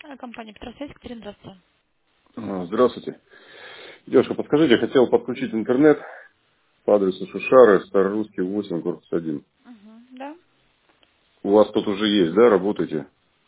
Компания «Петросвязь», Екатерина, здравствуйте. Здравствуйте. Девушка, подскажите, я хотел подключить интернет по адресу Шушары, Старорусский 8, корпус 1. Да. У вас тут уже есть, да, работаете?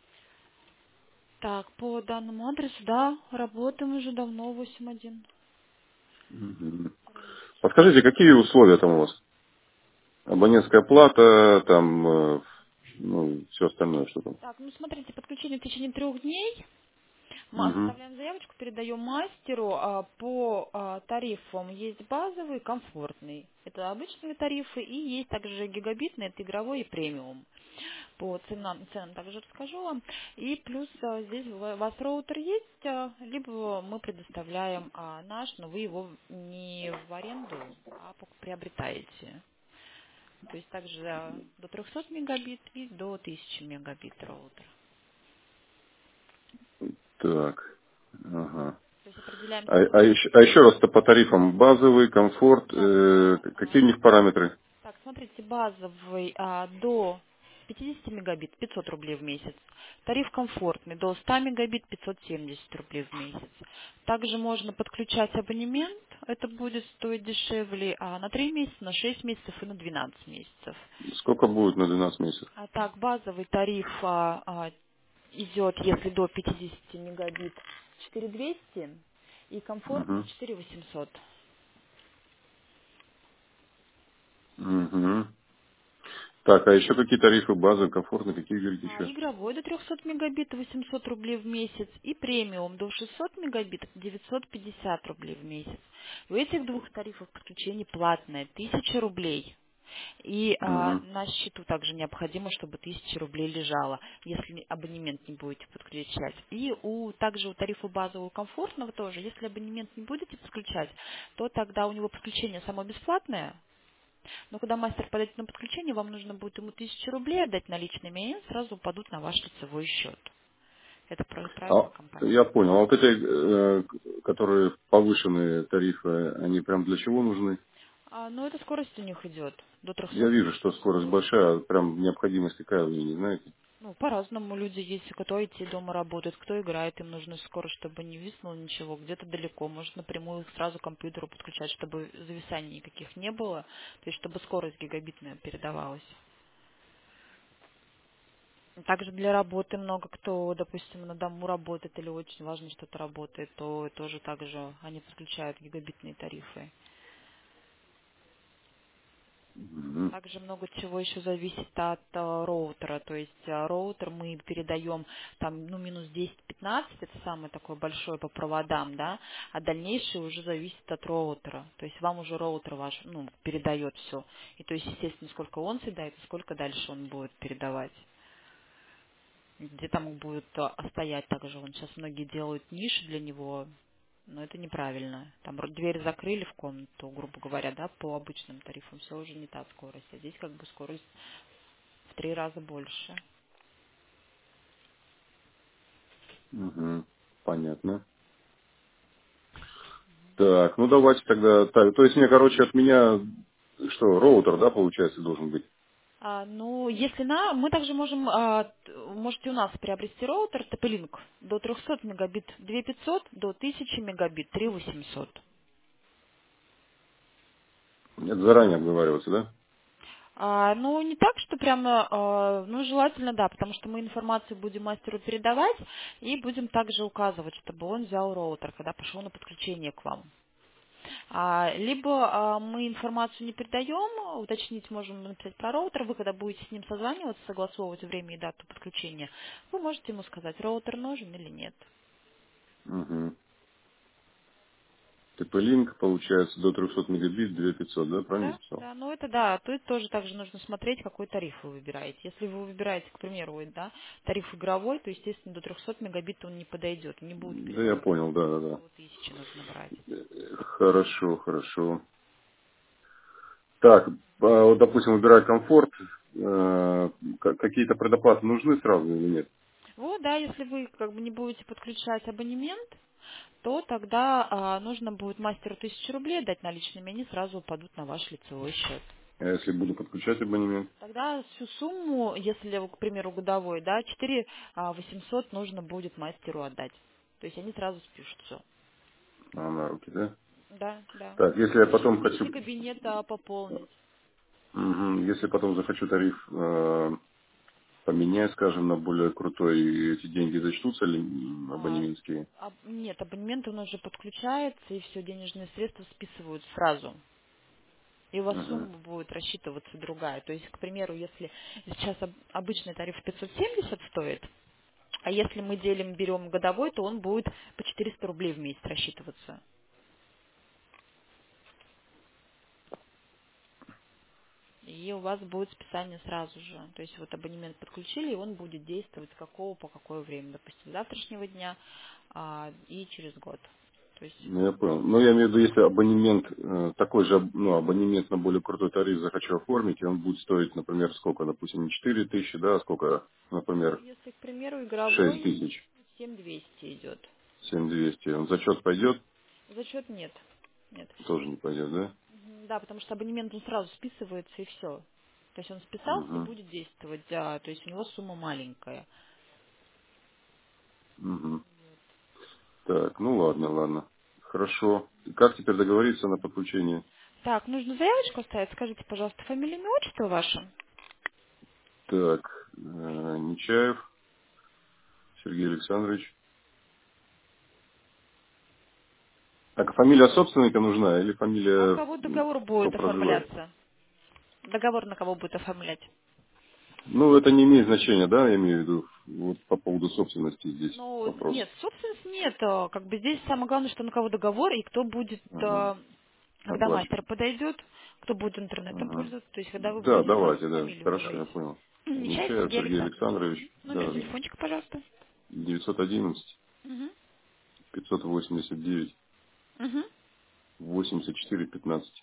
Так, по данному адресу, да, работаем уже давно, 8.1. Мгм. Подскажите, какие условия там у вас? Абонентская плата, там, ну, все остальное, что там? Так, ну смотрите, подключение в течение 3 дней. Мы Угу. оставляем заявочку, передаем мастеру. По тарифам есть базовый, комфортный. Это обычные тарифы. И есть также гигабитный, это игровой и премиум. По ценам также расскажу вам. И плюс здесь у вас роутер есть, либо мы предоставляем наш, но вы его не в аренду, а приобретаете. То есть также до 300 мегабит и до 1000 мегабит роутер. Так. Ага. То есть определяем А, тариф. а еще раз-то по тарифам базовый, комфорт, Базовый. какие у них параметры? Так, смотрите, базовый до 50 мегабит 500 рублей в месяц. Тариф комфортный до 100 мегабит 570 рублей в месяц. Также можно подключать абонемент, это будет стоить дешевле, на 3 месяца, на 6 месяцев и на 12 месяцев. Сколько будет на 12 месяцев? А так, базовый тариф идет, если до 50 мегабит, 4200 и комфортный Угу. 4800. Угу. Так, а еще какие тарифы базовые, комфортные, какие говорите еще? Игровой до 300 мегабит 800 рублей в месяц и премиум до 600 мегабит 950 рублей в месяц. У этих двух тарифов подключение платное 1000 рублей. И Угу. на счету также необходимо, чтобы 1000 рублей лежало, если абонемент не будете подключать. И также у тарифа базового комфортного тоже, если абонемент не будете подключать, то тогда у него подключение само бесплатное, но когда мастер подойдет на подключение, вам нужно будет ему 1000 рублей отдать наличными, и они сразу упадут на ваш лицевой счет. Это правила А, компании. я понял. А вот эти, которые повышенные тарифы, они прям для чего нужны? Но эта скорость у них идет до Я 300 вижу, что мегабит в скорость секунду. большая, а прям необходимость какая вы не знаете. Ну, по-разному люди есть, кто идти дома работает, кто играет, им нужна скорость, чтобы не виснуло ничего, где-то далеко, может напрямую их сразу к компьютеру подключать, чтобы зависаний никаких не было, то есть чтобы скорость гигабитная передавалась. Также для работы много кто, допустим, на дому работает или очень важно что-то работает, то тоже также они подключают гигабитные тарифы. Мгм. Также много чего еще зависит от роутера. То есть роутер мы передаем там, ну, минус 10-15, это самое такое большое по проводам, да, а дальнейшее уже зависит от роутера. То есть вам уже роутер ваш, ну, передает все. И то есть, естественно, сколько он съедает, и сколько дальше он будет передавать. Где там будет стоять также. Он сейчас многие делают ниши для него, но это неправильно. Там дверь закрыли в комнату, грубо говоря, да, по обычным тарифам, все уже не та скорость. А здесь как бы скорость в 3 раза больше. Мгм. Понятно. Так, ну давайте тогда. Так, то есть мне, короче, от меня что, роутер, да, получается, должен быть? Ну, если мы также можем, можете у нас приобрести роутер TP-Link до 300 мегабит 2500, до 1000 мегабит 3800. Это заранее обговариваться, да? Ну, не так, что прямо, ну, желательно, да, потому что мы информацию будем мастеру передавать и будем также указывать, чтобы он взял роутер, когда пошел на подключение к вам. Либо мы информацию не передаем, уточнить можем написать про роутер, вы когда будете с ним созваниваться, согласовывать время и дату подключения, вы можете ему сказать, роутер нужен или нет. Угу. TP-Link получается до 300 мегабит 2500, да, правильно Да, записал? да, ну это да, то это тоже также нужно смотреть, какой тариф вы выбираете. Если вы выбираете, к примеру, да, тариф игровой, то, естественно, до 300 мегабит он не подойдет, не будет Да, я передавать понял, да, да, да. до 1000 нужно брать. Хорошо, хорошо. Так, вот, допустим, выбираю комфорт, какие-то предоплаты нужны сразу или нет? Вот, да, если вы как бы не будете подключать абонемент, то тогда нужно будет мастеру 1000 рублей дать наличными, они сразу упадут на ваш лицевой счет. А если буду подключать абонемент? Тогда всю сумму, если, к примеру, годовой, да, 4 800 нужно будет мастеру отдать. То есть они сразу спишут все. А, на руки, да? Да, да. Так, если я Можно через потом хочу... личный кабинет пополнить. Мгм. Если потом захочу тариф поменять, скажем, на более крутой, и эти деньги зачтутся ли А, абонементские? нет, абонемент у нас же подключается, и все денежные средства списывают сразу. И у вас Мгм. сумма будет рассчитываться другая. То есть, к примеру, если сейчас обычный тариф 570 стоит, а если мы берем годовой, то он будет по 400 рублей в месяц рассчитываться. И у вас будет списание сразу же. То есть вот абонемент подключили, и он будет действовать с какого по какое время. Допустим, с завтрашнего дня и через год. То есть, Ну, я понял. Но я имею в виду, если абонемент, такой же, ну, абонемент на более крутой тариф захочу оформить, и он будет стоить, например, сколько, допустим, не 4 тысячи, да, а сколько, ну, например, если, к примеру, 6 игровой тысяч, 7200 идет. 7200, он зачет пойдет, Зачет нет. Нет. тоже не пойдет, да? Да, потому что абонемент он сразу списывается и все. То есть он списался и Угу. будет действовать, да, то есть у него сумма маленькая. Угу. Так, ну ладно, ладно. Хорошо. И как теперь договориться на подключение? Так, нужно заявочку оставить. Скажите, пожалуйста, фамилия, имя, отчество ваше? Так, Нечаев Сергей Александрович. Так, а фамилия собственника нужна или На фамилия, кого договор кто будет проживает? оформляться? Договор на кого будет оформлять? Ну, это не имеет значения, да, я имею в виду, вот по поводу собственности здесь Ну, вопрос. нет, собственность нет. Как бы здесь самое главное, что на кого договор и кто будет, Ага, когда мастер оплачивать. подойдет, кто будет интернетом Ага. пользоваться. То есть, когда вы Да, будете, сразу давайте, да, фамилию хорошо, я говорите. понял. Нечаев Нечаев Сергей Сергей Александрович. Александрович, Номер да, да. телефончика, пожалуйста. 911 Мгм. 589 Мгм. 84 15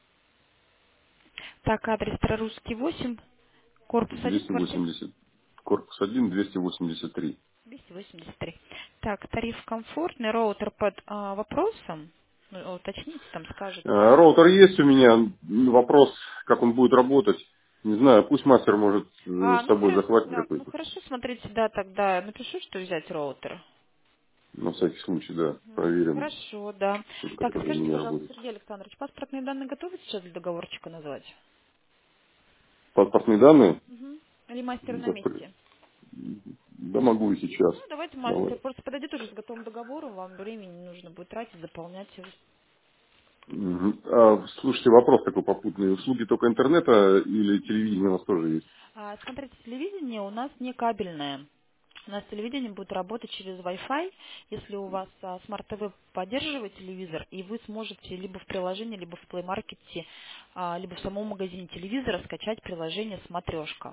Так, адрес Старорусский 8, корпус 1, квартира 280, корпус 1, 283. 283. Так, тариф комфортный, роутер под вопросом. Ну, уточните, там скажете. Роутер есть у меня. Вопрос, как он будет работать. Не знаю, пусть мастер может с собой захватить Ну какой-то. хорошо, смотрите, да, тогда напишу, что взять роутер. На всякий случай, да. Мгм. Проверим, Хорошо, да. Так, который у скажите, меня пожалуйста, будет. Сергей Александрович, паспортные данные готовы сейчас для договорчика назвать? Паспортные данные? Мгм. Или мастер на Да, месте? да могу и сейчас. Ну, давайте мастер Давай. просто подойдет уже с готовым договором, вам времени не нужно будет тратить, заполнять его. Мгм. Слушайте, вопрос такой попутный. Услуги только интернета или телевидения у нас тоже есть? Смотрите, телевидение у нас не кабельное. У нас телевидение будет работать через Wi-Fi, если у вас Smart TV поддерживает телевизор, и вы сможете либо в приложении, либо в Play Market, либо в самом магазине телевизора скачать приложение «Смотрешка».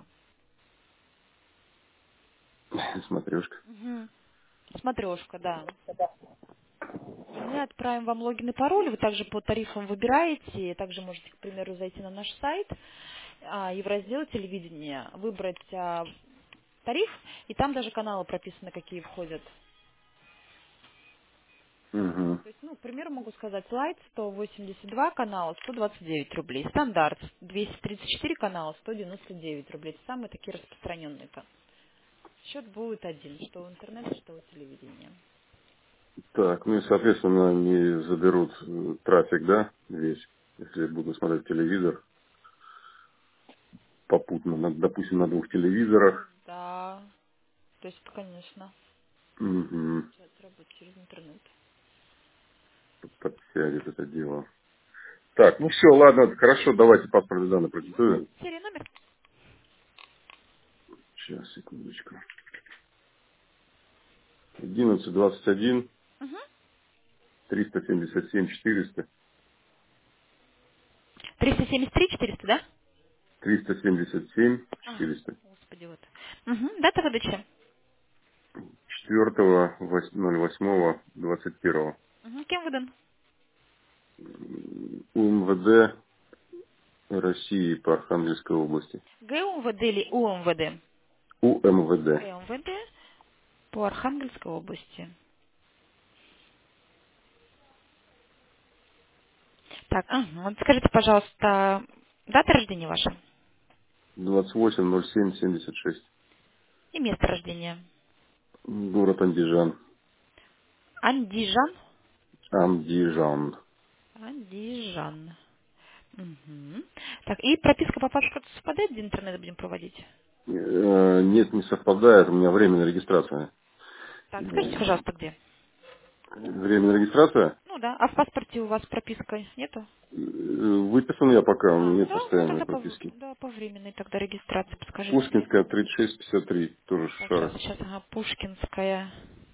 Смотрешка. Мгм. «Смотрешка», да. И мы отправим вам логин и пароль, вы также по тарифам выбираете, также можете, к примеру, зайти на наш сайт и в раздел телевидения выбрать тариф, и там даже каналы прописаны, какие входят. Угу. То есть, ну, к примеру, могу сказать, Light 182 канала 129 рублей, стандарт 234 канала 199 рублей. Это самые такие распространенные. Счет будет один, что у интернета, что у телевидения. Так, ну и, соответственно, они заберут трафик, да, весь, если я буду смотреть телевизор попутно, допустим, на двух телевизорах. Да, то есть, конечно, Угу. получается работать через интернет. Подтянет это дело. Так, ну все, ладно, хорошо, давайте паспортные данные продиктуем. Серия номер? Сейчас, секундочку. 11 21 Угу. 377 400 373 400, да? 377 А, 400. господи, вот. Угу. Дата выдачи? 4.08.21. Угу. Кем выдан? УМВД России по Архангельской области. ГУМВД или УМВД? УМВД. ГУМВД по Архангельской области. Так, вот скажите, пожалуйста, Дата рождения ваша 28.07.76. и место рождения. Город Андижан. Андижан? Андижан. Андижан. Мгм. Так, и прописка по паспорту совпадает, где интернет будем проводить? Нет, не совпадает. У меня временная регистрация. Так, скажите, Э, пожалуйста, где? Временная регистрация? Ну да, а в паспорте у вас прописка нету? Выписан я пока, у меня нет Да, ну постоянной тогда прописки. да, по временной тогда регистрации подскажите где. Пушкинская 3653, тоже Так, Шара. сейчас, ага, Пушкинская,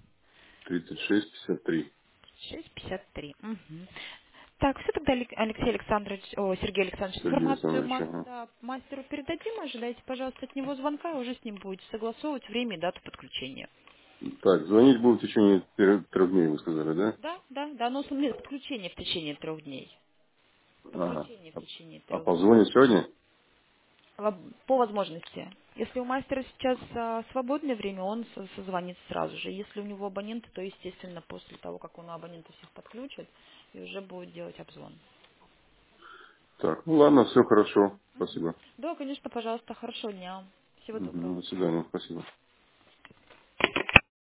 3653. 653. Угу. Так, все тогда, Алексей Александрович, Сергей Александрович, Сергей информацию Александрович, ага. да, мастеру передадим, ожидайте, пожалуйста, от него звонка, и уже с ним будете согласовывать время и дату подключения. Так, звонить буду в течение 3 дней, вы сказали, да? Да, да, да, но подключение в течение 3 дней. Ага. Подключение в А течение а 3 дней. позвонить сегодня? По возможности. Если у мастера сейчас свободное время, он созвонит сразу же. Если у него абоненты, то, естественно, после того, как он абонента всех подключит, и уже будет делать обзвон. Так, ну ладно, все хорошо. Мгм. Спасибо. Да, конечно, пожалуйста, хорошего дня. Всего Мгм, доброго. до свидания, спасибо.